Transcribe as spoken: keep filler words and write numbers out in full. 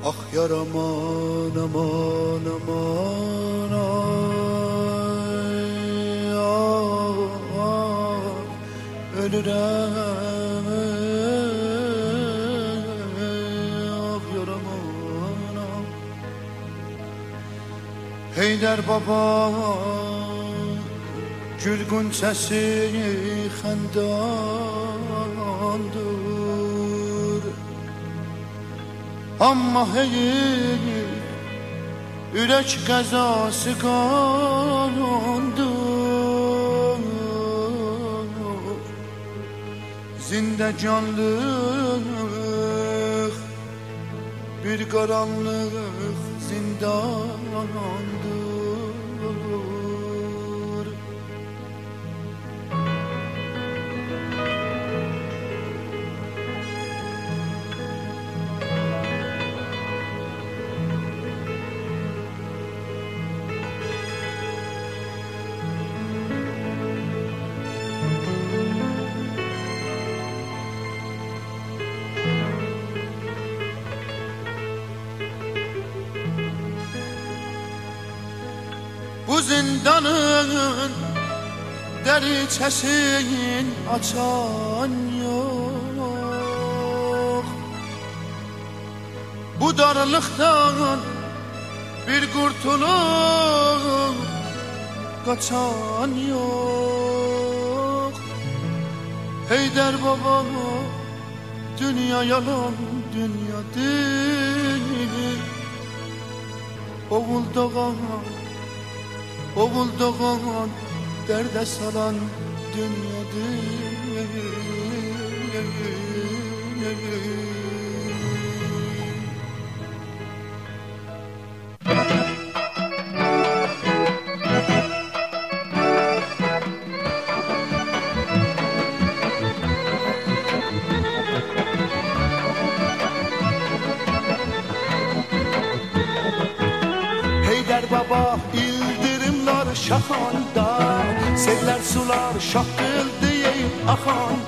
Ah yar aman aman aman ay, ah, ah, ölürem ah yar aman ah. Heydər baba gülgün səsi xəndandır, amma hey ürək qəzası qandır. Zindəcanlıq bir qaranlıq zindandır. Bu zindanın deriçesini açan yok. Bu darlıktan bir kurtulup kaçan yok. Heydər baba, dünya yalan, dünya değil. Oğul doğan, oğul doğan, derde salan dünya değil. Heydər baba ildirimler şaxanda, seller sular şaqqıldı axanda.